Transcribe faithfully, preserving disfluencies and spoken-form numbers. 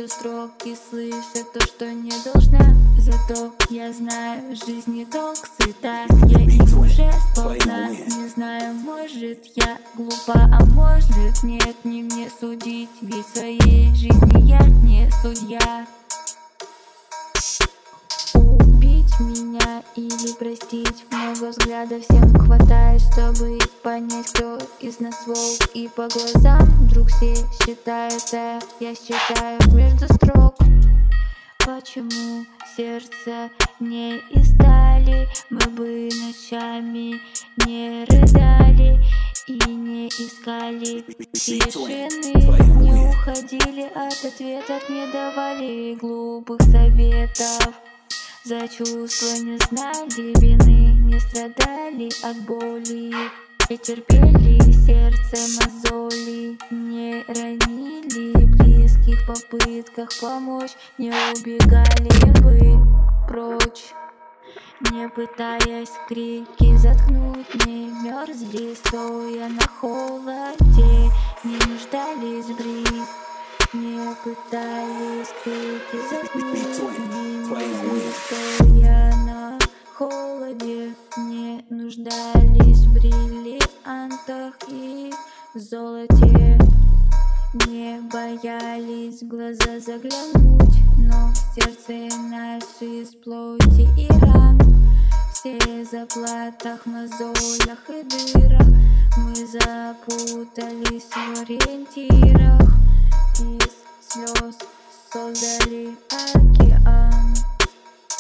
между строк и слыша то, что не должна. Зато я знаю, жизнь не долг сыта. Я им уже сполна. Не знаю, может я глупа, а может нет. Не мне судить, ведь своей жизни я не судья. Убить меня или простить, много взглядов всем хватает, чтобы понять, кто из нас волк. И по глазам вдруг все считают, а я считаю между строк. Почему сердце не издали? Мы бы ночами не рыдали и не искали тишины, не уходили от ответов, не давали глупых советов. За чувства не знали вины, не страдали от боли, не терпели сердце мозоли, не ранили близких в попытках помочь, не убегали бы прочь, не пытаясь крики заткнуть, не мерзли, стоя на холоде, не нуждались в брить, не пытались крики заткнуть, не мерзли, стоя на холоде, не нуждались в бриллиантах и в золоте, не боялись в глаза заглянуть, но в сердце наше из плоти и ран. Все в заплатах, мозолях и дырах, мы запутались в ориентирах, из слез создали океан.